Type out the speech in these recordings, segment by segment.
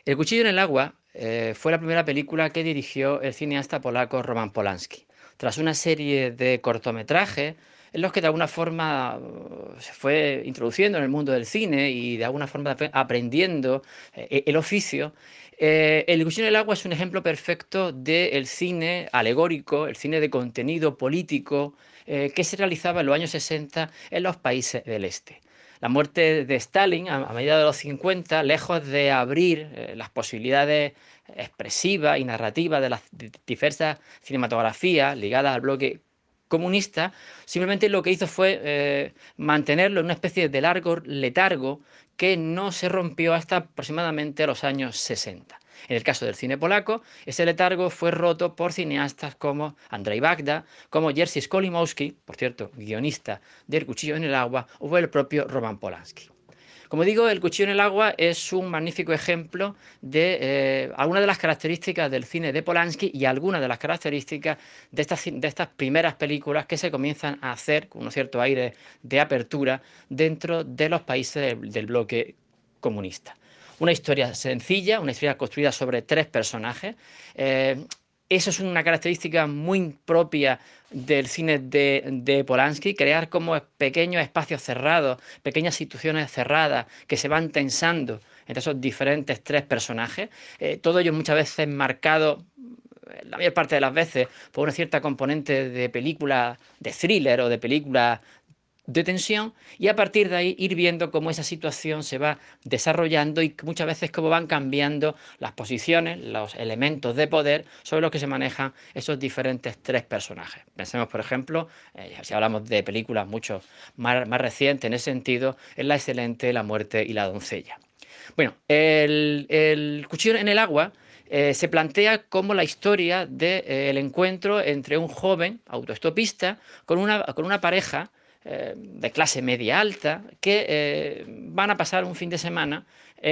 El cuchillo en el agua fue la primera película que dirigió el cineasta polaco Roman Polanski. Tras una serie de cortometrajes en los que de alguna forma se fue introduciendo en el mundo del cine y de alguna forma aprendiendo el oficio, El cuchillo en el agua es un ejemplo perfecto del cine alegórico, el cine de contenido político que se realizaba en los años 60 en los países del este. La muerte de Stalin a mediados de los 50, lejos de abrir las posibilidades expresivas y narrativas de las diversas cinematografías ligadas al bloque comunista, simplemente lo que hizo fue mantenerlo en una especie de largo letargo que no se rompió hasta aproximadamente los años 60. En el caso del cine polaco, ese letargo fue roto por cineastas como Andrzej Wajda, como Jerzy Skolimowski, por cierto, guionista del Cuchillo en el agua, o el propio Roman Polanski. Como digo, el cuchillo en el agua es un magnífico ejemplo de algunas de las características del cine de Polanski y algunas de las características de estas primeras películas que se comienzan a hacer con un cierto aire de apertura dentro de los países del bloque comunista. Una historia sencilla, una historia construida sobre tres personajes. Eh, Eso es una característica muy propia del cine de Polanski, crear como pequeños espacios cerrados, pequeñas situaciones cerradas que se van tensando entre esos diferentes tres personajes. Todo ello muchas veces marcado, la mayor parte de las veces, por una cierta componente de película de thriller o de película de tensión, y a partir de ahí ir viendo cómo esa situación se va desarrollando y muchas veces cómo van cambiando las posiciones, los elementos de poder sobre los que se manejan esos diferentes tres personajes. Pensemos, por ejemplo, si hablamos de películas mucho más recientes en ese sentido, en La excelente, La muerte y la doncella. Bueno, el cuchillo en el agua se plantea como la historia del encuentro entre un joven autoestopista con una pareja de clase media alta que van a pasar un fin de semana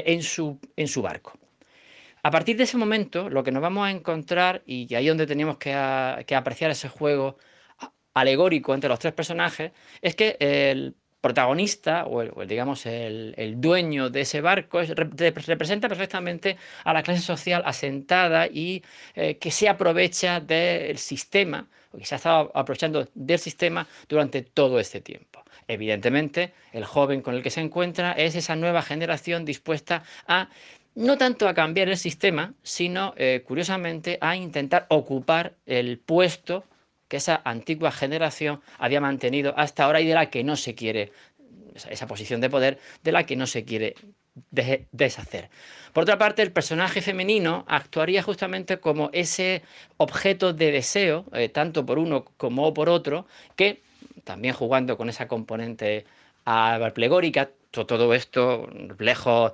en su barco. A partir de ese momento, lo que nos vamos a encontrar, y ahí es donde tenemos que apreciar ese juego alegórico entre los tres personajes, es que el protagonista digamos el dueño de ese barco representa perfectamente a la clase social asentada y que se aprovecha del sistema, o que se ha estado aprovechando del sistema durante todo este tiempo. Evidentemente, el joven con el que se encuentra es esa nueva generación dispuesta a no tanto a cambiar el sistema, sino, curiosamente, a intentar ocupar el puesto que esa antigua generación había mantenido hasta ahora y de la que no se quiere, esa posición de poder, de la que no se quiere deshacer. Por otra parte, el personaje femenino actuaría justamente como ese objeto de deseo, tanto por uno como por otro, que también jugando con esa componente plegórica, todo esto, lejos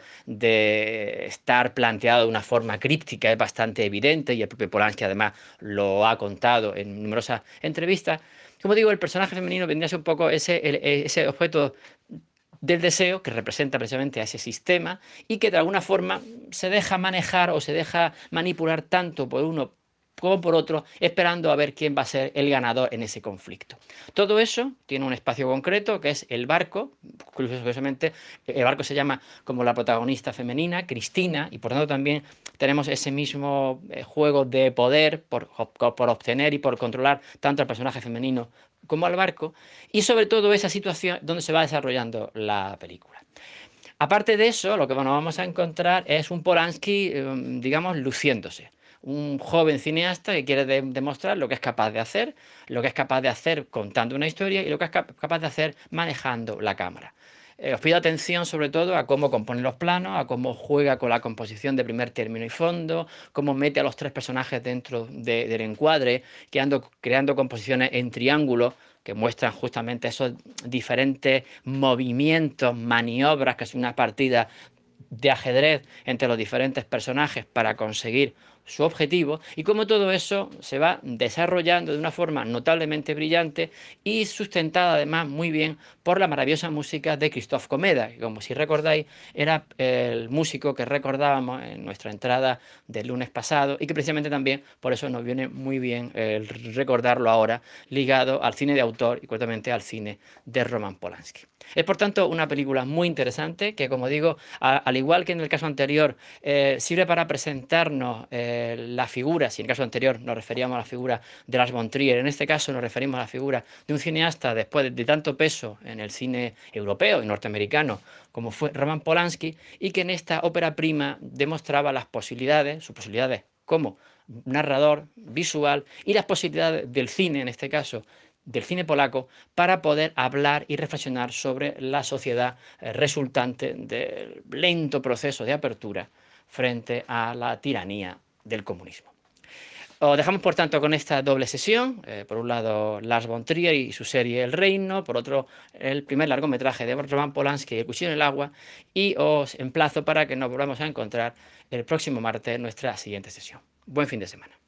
de estar planteado de una forma críptica, es bastante evidente y el propio Polanski además lo ha contado en numerosas entrevistas. Como digo, el personaje femenino vendría a ser un poco ese objeto del deseo que representa precisamente a ese sistema y que de alguna forma se deja manejar o se deja manipular tanto por uno como por otro, esperando a ver quién va a ser el ganador en ese conflicto. Todo eso tiene un espacio concreto que es el barco. Curiosamente, el barco se llama como la protagonista femenina, Cristina, y por tanto también tenemos ese mismo juego de poder por obtener y por controlar tanto al personaje femenino como al barco, y sobre todo esa situación donde se va desarrollando la película. Aparte de eso, lo que nos vamos a encontrar es un Polanski, digamos, luciéndose. Un joven cineasta que quiere demostrar lo que es capaz de hacer, lo que es capaz de hacer contando una historia y lo que es capaz de hacer manejando la cámara. Os pido atención sobre todo a cómo compone los planos, a cómo juega con la composición de primer término y fondo, cómo mete a los tres personajes dentro del encuadre, creando composiciones en triángulo que muestran justamente esos diferentes movimientos, maniobras, que es una partida de ajedrez entre los diferentes personajes para conseguir su objetivo y cómo todo eso se va desarrollando de una forma notablemente brillante y sustentada además muy bien por la maravillosa música de Christophe Comeda, que como si recordáis era el músico que recordábamos en nuestra entrada del lunes pasado y que precisamente también por eso nos viene muy bien el recordarlo ahora ligado al cine de autor y concretamente al cine de Roman Polanski. Es por tanto una película muy interesante que, como digo, al igual que en el caso anterior, sirve para presentarnos la figura, si en el caso anterior nos referíamos a la figura de Lars von Trier, en este caso nos referimos a la figura de un cineasta después de tanto peso en el cine europeo y norteamericano como fue Roman Polanski, y que en esta ópera prima demostraba las posibilidades, sus posibilidades como narrador visual y las posibilidades del cine, en este caso del cine polaco, para poder hablar y reflexionar sobre la sociedad resultante del lento proceso de apertura frente a la tiranía del comunismo. Os dejamos, por tanto, con esta doble sesión. Por un lado, Lars von Trier y su serie El Reino. Por otro, el primer largometraje de Roman Polanski, El cuchillo en el agua. Y os emplazo para que nos volvamos a encontrar el próximo martes en nuestra siguiente sesión. Buen fin de semana.